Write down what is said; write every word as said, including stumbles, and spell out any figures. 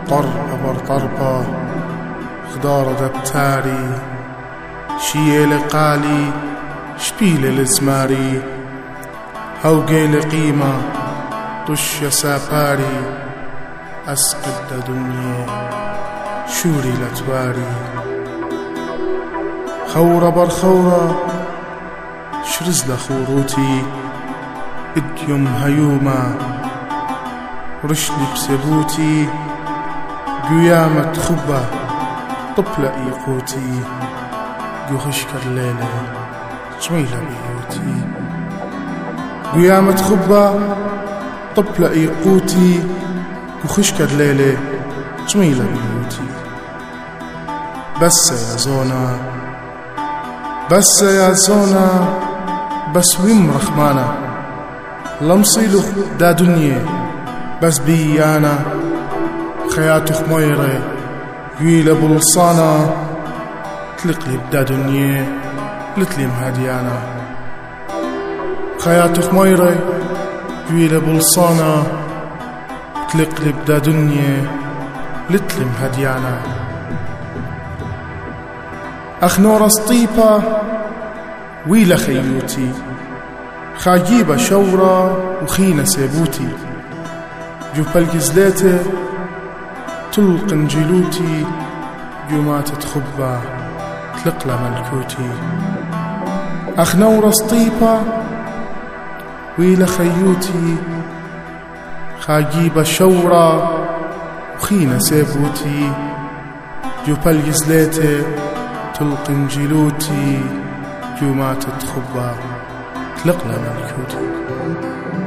طر أبر طربة خضار دبتاري شيء لقالي شبيل الزماري هوقي لقيمة طش ساباري أسقد دنيا شوري لتواري خورة برخورة شرز لخوروتي اديم هيوما رشلي بسبوتي قيامة خبة طفلة إيقوتي قخشك الليلة طويلة بيوتي قيامة خبة طفلة إيقوتي قخشك الليلة طويلة بيوتي بس يا زونا بس يا زونا بس ويم رخمانة لمصيلو دا دنيا بس بيانا خياتو خميرة قويلة بلصانة تلقلي بدا دنيا لتلي مهديانا خياتو خميرة قويلة بلصانة تلقلي بدا دنيا لتلي مهديانا أخنور سطيبة ويلا خيوتي خاجيبة شورة وخينة سيبوتي جوبال جزلاتي تلقن جلوتي جومات تخبى تلقلى ملكوتي أخنور سطيبة ويلا خيوتي خاجيبة شورة وخينة سيبوتي جوبال جزلاتي تلقن جلوتي جومات تخبى تلقلى ملكوتي